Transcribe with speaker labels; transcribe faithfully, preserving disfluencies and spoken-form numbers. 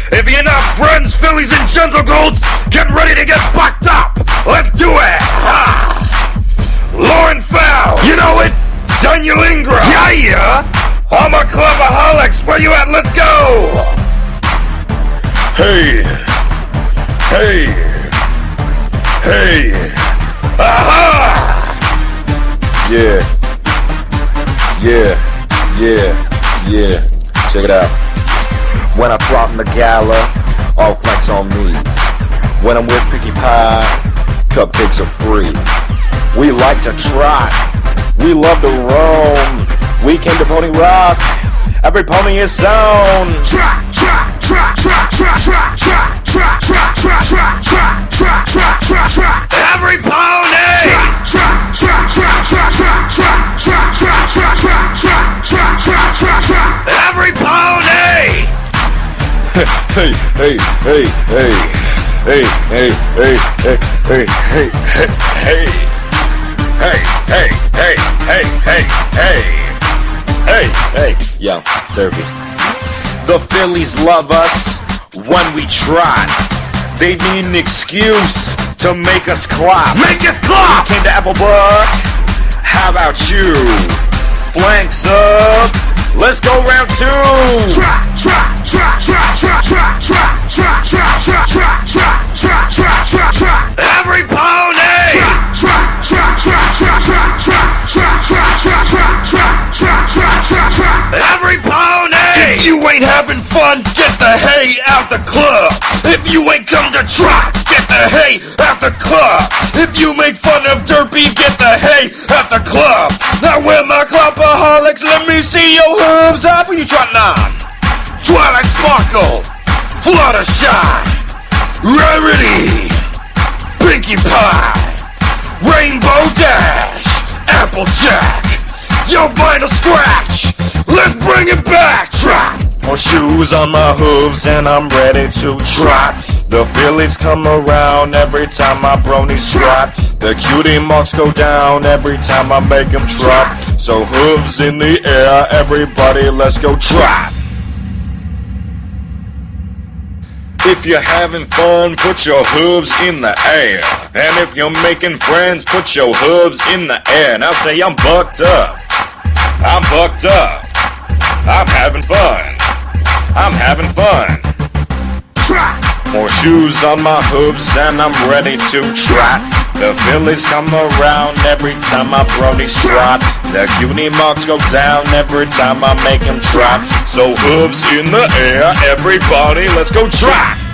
Speaker 1: If you're not friends, fillies and gentle goats, get ready to get fucked up. Let's do it. Ha! Lauren Fowl, you know it. Daniel Ingram, yeah, yeah. I'm a clubaholics. Where you at? Let's go. Hey, hey, hey. Aha!
Speaker 2: Yeah, yeah, yeah, yeah. Check it out. When I flaunt in the gala, all flex on me. When I'm with Pinkie Pie, cupcakes are free. We like to trot, we love to roam. We came to Pony Rock, every pony is zone.
Speaker 1: Trot, trot, trot, trot, trot, trot, trot, trot, trot, trot, trot, trot, trot, trot, trot, trot. Every pony. Trot, trot, trot, trot, trot, trot, trot, trot, trot, trot, trot, trot, trot, trot, trot, trot. Every pony.
Speaker 2: Hey, hey, hey, hey, hey, hey, hey, hey, hey, hey, hey, hey, hey, hey, hey, hey, hey, hey, hey, yo, Turkey. The Phillies love us when we trot. They need an excuse to make us clap.
Speaker 1: Make us clap.
Speaker 2: We came to Applebrook. How about you? Flanks up. Let's go round two.
Speaker 1: Trot, trot, trot, trot, trot, trot, trot, trot, trot, trot, trot, trot, trot, trot, trot, trot. Every pony. Trot, trot, trot, trot, trot, trot, trot, trot, trot, trot, trot, trot, trot, trot, trot, trot. Every pony. If you ain't having fun, get the hay out the club. If you ain't come to trot, get the hay out the club. If you make fun of Derpy, get the hay out the club. Now where my clubaholics? Let me see your hooves up. What you trotting on? Twilight Sparkle, Fluttershy, Rarity, Pinkie Pie, Rainbow Dash, Applejack, your vinyl scratch. Let's bring it back. Trot.
Speaker 2: More shoes on my hooves and I'm ready to trot. The Phillies come around every time my bronies trot. The cutie marks go down every time I make them trot. So hooves in the air, everybody let's go trot. If you're having fun, put your hooves in the air. And if you're making friends, put your hooves in the air. Now say I'm bucked up, I'm bucked up, I'm having fun, I'm having fun.
Speaker 1: Trot.
Speaker 2: More shoes on my hooves and I'm ready to trot. The Phillies come around every time my bronies trot. The cutie marks go down every time I make them trot. So hooves in the air, everybody let's go trot.